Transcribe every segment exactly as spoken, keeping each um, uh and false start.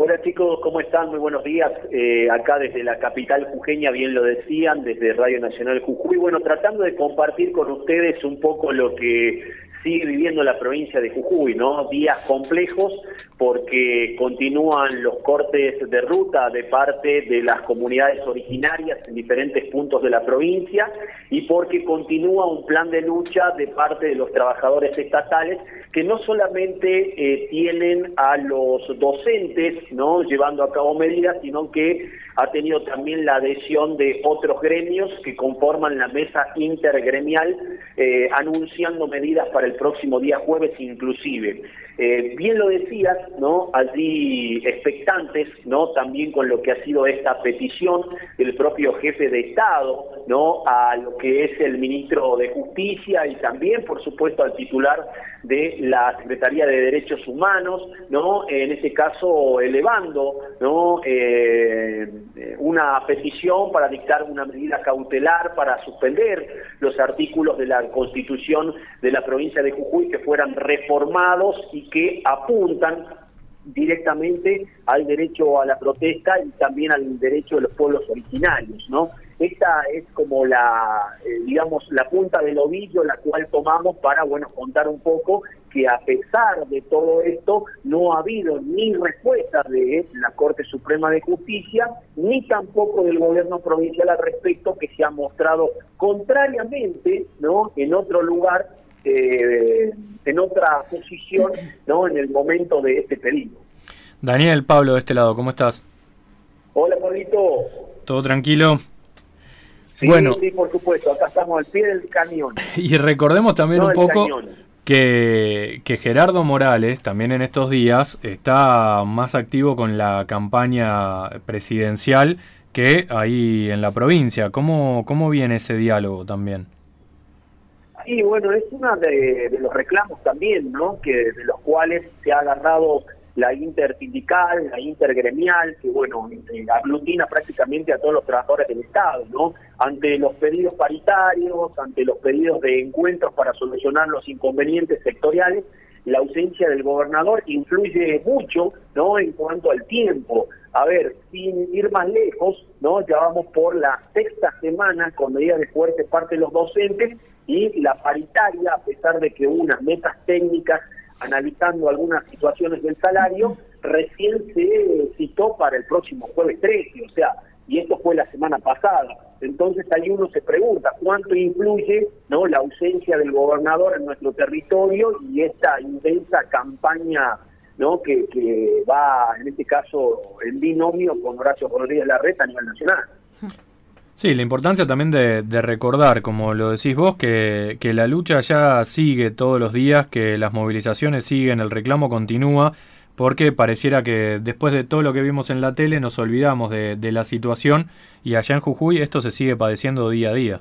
Hola chicos, ¿cómo están? Muy buenos días. Eh, acá desde la capital jujeña, bien lo decían, desde Radio Nacional Jujuy. Bueno, tratando de compartir con ustedes un poco lo que sigue viviendo la provincia de Jujuy, ¿no? Días complejos porque continúan los cortes de ruta de parte de las comunidades originarias en diferentes puntos de la provincia y porque continúa un plan de lucha de parte de los trabajadores estatales que no solamente eh, tienen a los docentes, ¿no?, llevando a cabo medidas, sino que ha tenido también la adhesión de otros gremios que conforman la mesa intergremial, eh, anunciando medidas para el próximo día jueves inclusive. Eh, bien lo decías, ¿no?, allí expectantes, ¿no?, también con lo que ha sido esta petición del propio jefe de Estado, ¿no?, a lo que es el ministro de Justicia y también, por supuesto, al titular de la Secretaría de Derechos Humanos, ¿no?, en ese caso elevando, ¿no?, eh, una petición para dictar una medida cautelar para suspender los artículos de la Constitución de la provincia de Jujuy que fueran reformados y que apuntan directamente al derecho a la protesta y también al derecho de los pueblos originarios, ¿no? Esta es como la, eh, digamos, la punta del ovillo, la cual tomamos para, bueno, contar un poco que a pesar de todo esto no ha habido ni respuesta de la Corte Suprema de Justicia, ni tampoco del gobierno provincial al respecto, que se ha mostrado contrariamente, ¿no?, en otro lugar, eh, en otra posición, ¿no?, en el momento de este pedido. Daniel, Pablo, de este lado, ¿cómo estás? Hola, Pablito. ¿Todo tranquilo? Sí, bueno, sí, por supuesto, acá estamos al pie del cañón. Y recordemos también no un poco cañón. que, que Gerardo Morales, también en estos días, está más activo con la campaña presidencial que ahí en la provincia. ¿Cómo, cómo viene ese diálogo también? Sí, bueno, es uno de, de los reclamos también, ¿no?, que de los cuales se ha agarrado la intersindical, la intergremial, que bueno, eh, aglutina prácticamente a todos los trabajadores del Estado, ¿no? Ante los pedidos paritarios, ante los pedidos de encuentros para solucionar los inconvenientes sectoriales, la ausencia del gobernador influye mucho, ¿no?, en cuanto al tiempo. A ver, sin ir más lejos, ¿no?, ya vamos por la sexta semana con medidas de fuerte parte de los docentes y la paritaria, a pesar de que unas metas técnicas analizando algunas situaciones del salario, recién se citó para el próximo jueves trece, o sea, y esto fue la semana pasada. Entonces ahí uno se pregunta cuánto influye, ¿no?, la ausencia del gobernador en nuestro territorio y esta intensa campaña, ¿no?, que, que va, en este caso, en binomio con Horacio Rodríguez Larreta a nivel nacional. Sí, la importancia también de, de recordar, como lo decís vos, que, que la lucha ya sigue todos los días, que las movilizaciones siguen, el reclamo continúa, porque pareciera que después de todo lo que vimos en la tele nos olvidamos de, de la situación y allá en Jujuy esto se sigue padeciendo día a día.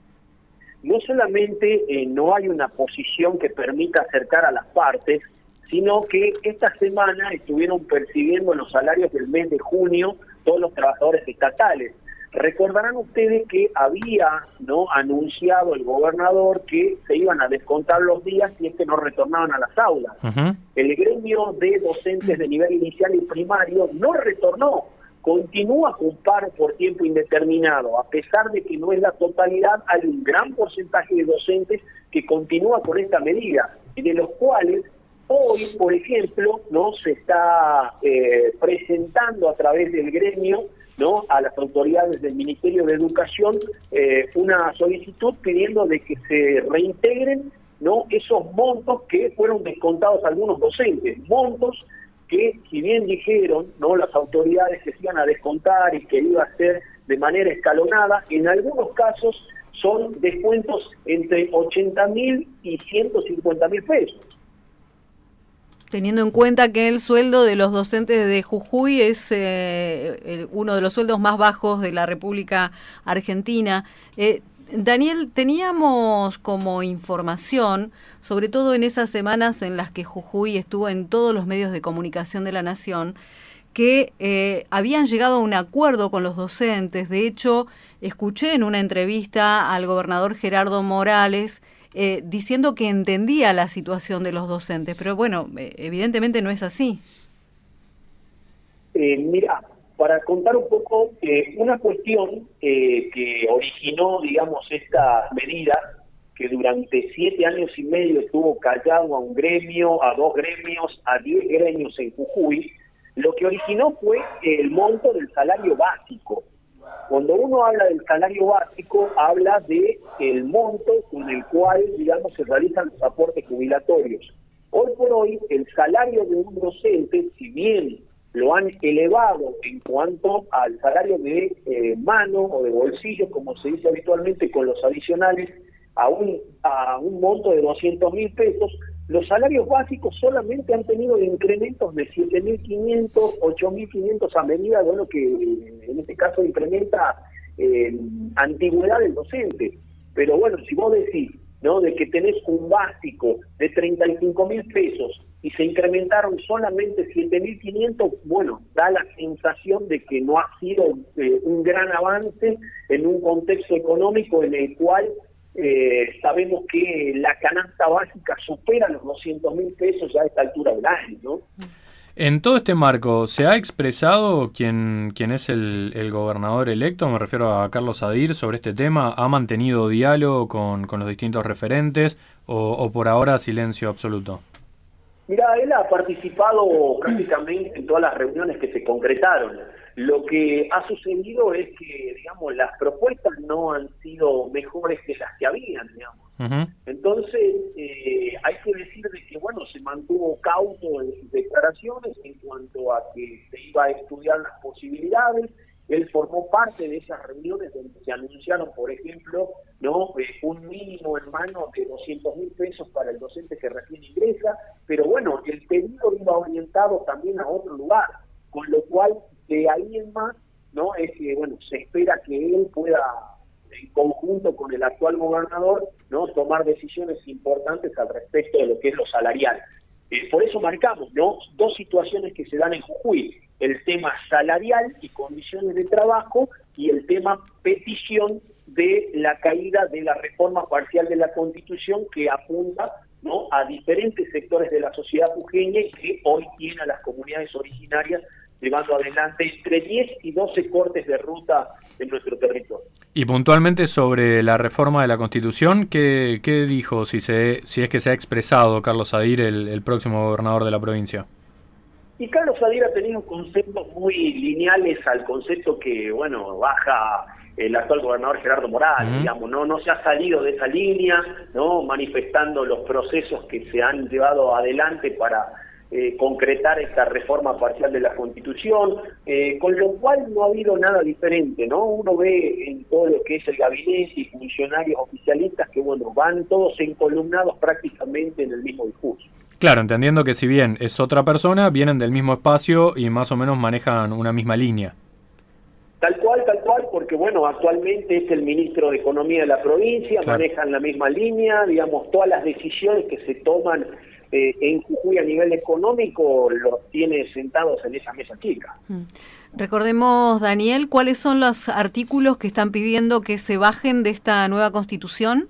No solamente eh, no hay una posición que permita acercar a las partes, sino que esta semana estuvieron percibiendo los salarios del mes de junio todos los trabajadores estatales. Recordarán ustedes que había, ¿no?, anunciado el gobernador que se iban a descontar los días si es que no retornaban a las aulas. Uh-huh. El gremio de docentes de nivel inicial y primario no retornó, continúa con paro por tiempo indeterminado, a pesar de que no es la totalidad, hay un gran porcentaje de docentes que continúa con esta medida, y de los cuales hoy, por ejemplo, no se está eh, presentando a través del gremio, ¿no?, a las autoridades del Ministerio de Educación eh, una solicitud pidiendo de que se reintegren, ¿no?, esos montos que fueron descontados a algunos docentes, montos que, si bien dijeron, ¿no?, las autoridades que se iban a descontar y que iba a ser de manera escalonada, en algunos casos son descuentos entre ochenta mil y ciento cincuenta mil pesos. Teniendo en cuenta que el sueldo de los docentes de Jujuy es eh, uno de los sueldos más bajos de la República Argentina. Eh, Daniel, teníamos como información, sobre todo en esas semanas en las que Jujuy estuvo en todos los medios de comunicación de la Nación, que eh, habían llegado a un acuerdo con los docentes. De hecho, escuché en una entrevista al gobernador Gerardo Morales eh, diciendo que entendía la situación de los docentes, pero bueno, eh, evidentemente no es así. Eh, Eh, mira, para contar un poco, eh, una cuestión eh, que originó, digamos, esta medida, que durante siete años y medio estuvo callado a un gremio, a dos gremios, a diez gremios en Jujuy, lo que originó fue el monto del salario básico. Cuando uno habla del salario básico, habla de el monto con el cual, digamos, se realizan los aportes jubilatorios. Hoy por hoy, el salario de un docente, si bien lo han elevado en cuanto al salario de eh, mano o de bolsillo, como se dice habitualmente, con los adicionales, a un, a un monto de doscientos mil pesos, los salarios básicos solamente han tenido incrementos de siete mil quinientos, ocho mil quinientos a medida de lo que en este caso incrementa eh, antigüedad del docente. Pero bueno, si vos decís, ¿no?, de que tenés un básico de treinta y cinco mil pesos y se incrementaron solamente siete mil quinientos, bueno, da la sensación de que no ha sido eh, un gran avance en un contexto económico en el cual eh, sabemos que la canasta básica supera los doscientos mil pesos ya a esta altura del año, ¿no? En todo este marco, ¿se ha expresado quién, quién es el, el gobernador electo? Me refiero a Carlos Sadir sobre este tema. ¿Ha mantenido diálogo con, con los distintos referentes o, o por ahora silencio absoluto? Mira, él ha participado prácticamente en todas las reuniones que se concretaron. Lo que ha sucedido es que, digamos, las propuestas no han sido mejores que las que habían, digamos. Uh-huh. Entonces, eh, hay que decir de que, bueno, se mantuvo cauto en sus declaraciones en cuanto a que se iba a estudiar las posibilidades. Él formó parte de esas reuniones donde se anunciaron, por ejemplo, no eh, un mínimo en mano de doscientos mil pesos para el docente que recién ingresa, pero bueno, el pedido iba orientado también a otro lugar, con lo cual de ahí en más, no es que bueno, se espera que él pueda, en conjunto con el actual gobernador, no tomar decisiones importantes al respecto de lo que es lo salarial. Eh, por eso marcamos, ¿no?, dos situaciones que se dan en Jujuy: el tema salarial y condiciones de trabajo, y el tema petición de la caída de la reforma parcial de la Constitución, que apunta, ¿no?, a diferentes sectores de la sociedad jujeña y que hoy tiene a las comunidades originarias llevando adelante entre diez y doce cortes de ruta en nuestro territorio. Y puntualmente sobre la reforma de la Constitución, ¿qué, qué dijo, si se si es que se ha expresado Carlos Sadir, el, el próximo gobernador de la provincia? Y Carlos Sadir ha tenido conceptos muy lineales al concepto que, bueno, baja el actual gobernador Gerardo Morales, uh-huh. digamos, no no se ha salido de esa línea, no manifestando los procesos que se han llevado adelante para eh, concretar esta reforma parcial de la Constitución, eh, con lo cual no ha habido nada diferente, ¿no? Uno ve en todo lo que es el gabinete y funcionarios oficialistas que, bueno, van todos encolumnados prácticamente en el mismo discurso. Claro, entendiendo que si bien es otra persona, vienen del mismo espacio y más o menos manejan una misma línea. Tal cual, tal cual, porque bueno, actualmente es el ministro de Economía de la provincia, claro. Manejan la misma línea, digamos, todas las decisiones que se toman eh, en Jujuy a nivel económico los tiene sentados en esa mesa chica. Recordemos, Daniel, ¿cuáles son los artículos que están pidiendo que se bajen de esta nueva Constitución?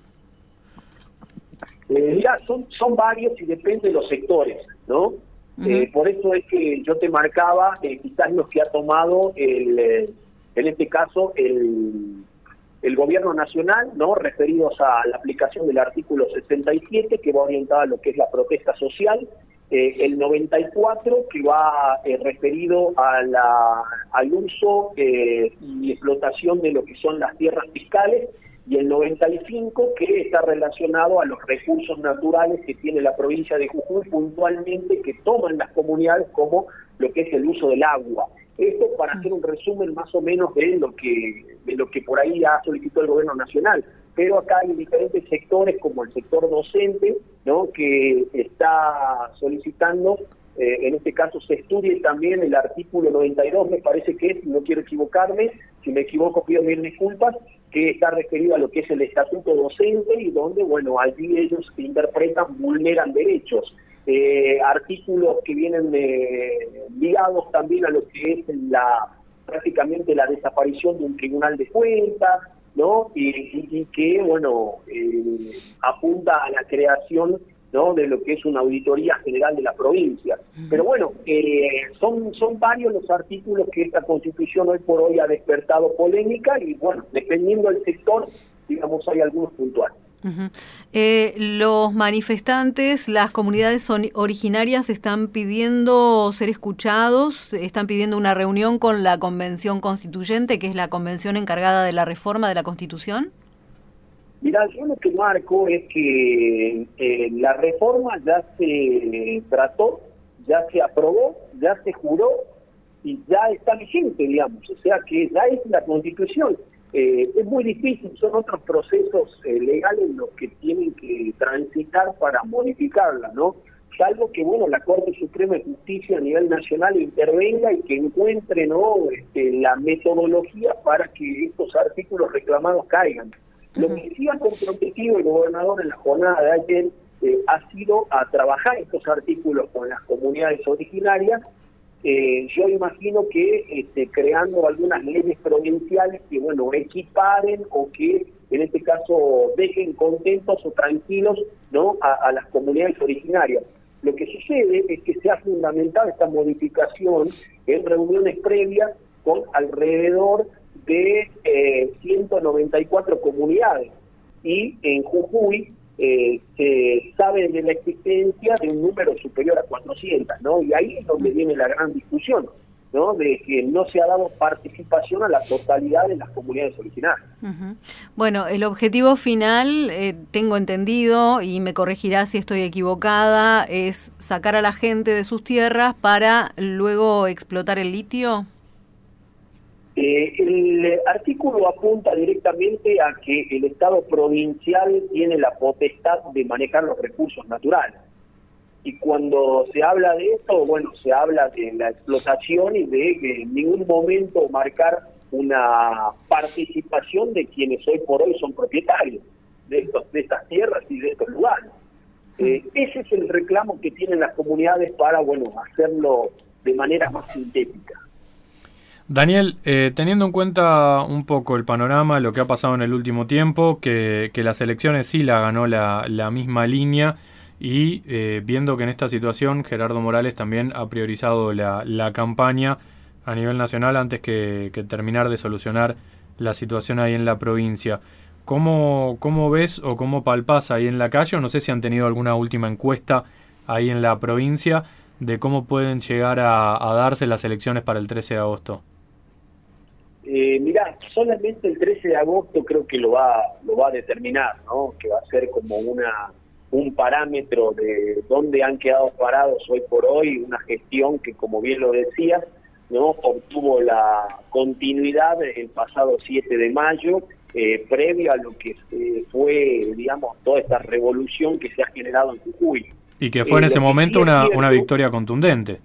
Eh, mira, son, son varios y depende de los sectores, ¿no? Uh-huh. Eh, por eso es que yo te marcaba eh, quizás los que ha tomado el, eh, en este caso el, el gobierno nacional, ¿no? Referidos a la aplicación del artículo sesenta y siete, que va orientado a lo que es la protesta social, eh, el noventa y cuatro, que va eh, referido a la, al uso eh, y explotación de lo que son las tierras fiscales, y el noventa y cinco, que está relacionado a los recursos naturales que tiene la provincia de Jujuy, puntualmente que toman las comunidades, como lo que es el uso del agua. Esto para hacer un resumen más o menos de lo que de lo que por ahí ha solicitado el gobierno nacional. Pero acá hay diferentes sectores, como el sector docente, ¿no?, que está solicitando, eh, en este caso se estudie también el artículo noventa y dos, me parece que es, no quiero equivocarme, si me equivoco pido mil disculpas, que está referido a lo que es el estatuto docente y donde, bueno, allí ellos interpretan, vulneran derechos. Eh, artículos que vienen eh, ligados también a lo que es la prácticamente la desaparición de un tribunal de cuentas, ¿no? Y, y, y que, bueno, eh, apunta a la creación, ¿no? De lo que es una auditoría general de la provincia. Pero bueno, eh, son, son varios los artículos que esta Constitución hoy por hoy ha despertado polémica y bueno, dependiendo del sector, digamos, hay algunos puntuales. Uh-huh. Eh, los manifestantes, las comunidades son originarias están pidiendo ser escuchados, están pidiendo una reunión con la Convención Constituyente, que es la convención encargada de la reforma de la Constitución. Mirá, yo lo que marco es que eh, la reforma ya se trató, ya se aprobó, ya se juró y ya está vigente, digamos, o sea que ya es la Constitución. Eh, es muy difícil, son otros procesos eh, legales los que tienen que transitar para modificarla, ¿no? Salvo que, bueno, la Corte Suprema de Justicia a nivel nacional intervenga y que encuentre, ¿no?, este, la metodología para que estos artículos reclamados caigan. Lo que sí ha comprometido el gobernador en la jornada de ayer eh, ha sido a trabajar estos artículos con las comunidades originarias. Eh, yo imagino que este, creando algunas leyes provinciales que, bueno, equiparen o que, en este caso, dejen contentos o tranquilos, ¿no?, a, a las comunidades originarias. Lo que sucede es que se ha fundamentado esta modificación en reuniones previas con alrededor de eh, ciento noventa y cuatro comunidades, y en Jujuy eh, se sabe de la existencia de un número superior a cuatrocientas, ¿no? Y ahí es donde viene la gran discusión, ¿no?, de que no se ha dado participación a la totalidad de las comunidades originarias. Uh-huh. Bueno, el objetivo final, eh, tengo entendido, y me corregirá si estoy equivocada, es sacar a la gente de sus tierras para luego explotar el litio. Eh, el artículo apunta directamente a que el Estado provincial tiene la potestad de manejar los recursos naturales. Y cuando se habla de esto, bueno, se habla de la explotación y de que en ningún momento marcar una participación de quienes hoy por hoy son propietarios de, estos, de estas tierras y de estos lugares. Eh, ese es el reclamo que tienen las comunidades para, bueno, hacerlo de manera más sintética. Daniel, eh, teniendo en cuenta un poco el panorama, lo que ha pasado en el último tiempo, que, que las elecciones sí la ganó la, la misma línea y eh, viendo que en esta situación Gerardo Morales también ha priorizado la, la campaña a nivel nacional antes que, que terminar de solucionar la situación ahí en la provincia. ¿Cómo, cómo ves o cómo palpás ahí en la calle? O no sé si han tenido alguna última encuesta ahí en la provincia de cómo pueden llegar a, a darse las elecciones para el trece de agosto. Eh, mirá, solamente el trece de agosto creo que lo va lo va a determinar, ¿no? Que va a ser como una un parámetro de dónde han quedado parados hoy por hoy, una gestión que, como bien lo decía, ¿no?, obtuvo la continuidad el pasado siete de mayo, eh, previo a lo que eh, fue, digamos, toda esta revolución que se ha generado en Jujuy. Y que fue eh, en ese momento sí una, cierto, una victoria contundente.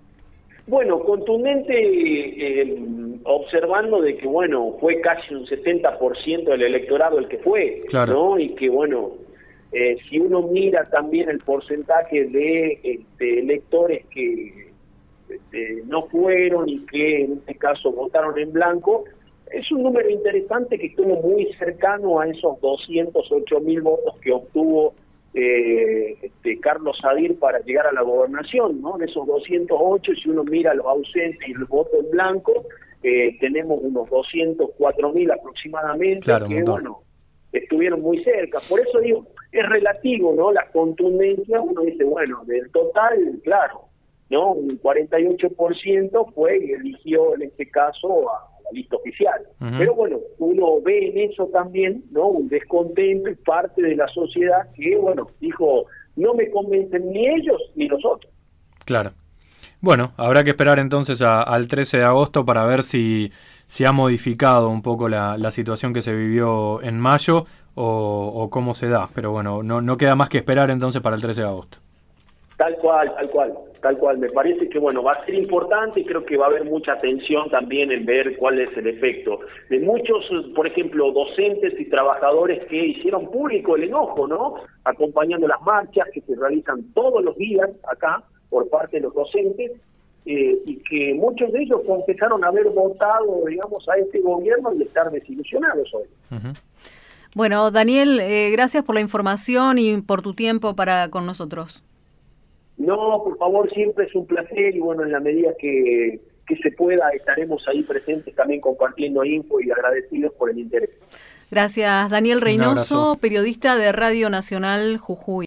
Bueno, contundente eh, observando de que, bueno, fue casi un setenta por ciento del electorado el que fue, claro, ¿no? Y que, bueno, eh, si uno mira también el porcentaje de este, electores que este, no fueron y que en este caso votaron en blanco, es un número interesante que estuvo muy cercano a esos doscientos ocho mil votos que obtuvo Eh, este, Carlos Sadir para llegar a la gobernación, ¿no? De esos doscientos ocho, si uno mira los ausentes y el voto en blanco, eh, tenemos unos doscientos cuatro mil aproximadamente, claro, que bueno, estuvieron muy cerca. Por eso digo, es relativo, ¿no? La contundencia, uno dice, bueno, del total, claro, ¿no? Un cuarenta y ocho por ciento fue y eligió en este caso a lista oficial. Uh-huh. Pero bueno, uno ve en eso también, ¿no?, un descontento y parte de la sociedad que, bueno, dijo, no me convencen ni ellos ni los otros. Claro. Bueno, habrá que esperar entonces a, al trece de agosto para ver si, si ha modificado un poco la, la situación que se vivió en mayo o, o cómo se da. Pero bueno, no, no queda más que esperar entonces para el trece de agosto. Tal cual, tal cual, tal cual. Me parece que, bueno, va a ser importante y creo que va a haber mucha atención también en ver cuál es el efecto. De muchos, por ejemplo, docentes y trabajadores que hicieron público el enojo, ¿no?, acompañando las marchas que se realizan todos los días acá por parte de los docentes, eh, y que muchos de ellos confesaron haber votado, digamos, a este gobierno y estar desilusionados hoy. Uh-huh. Bueno, Daniel, eh, gracias por la información y por tu tiempo para con nosotros. No, por favor, siempre es un placer y bueno, en la medida que, que se pueda estaremos ahí presentes también compartiendo info y agradecidos por el interés. Gracias, Daniel Reynoso, periodista de Radio Nacional Jujuy.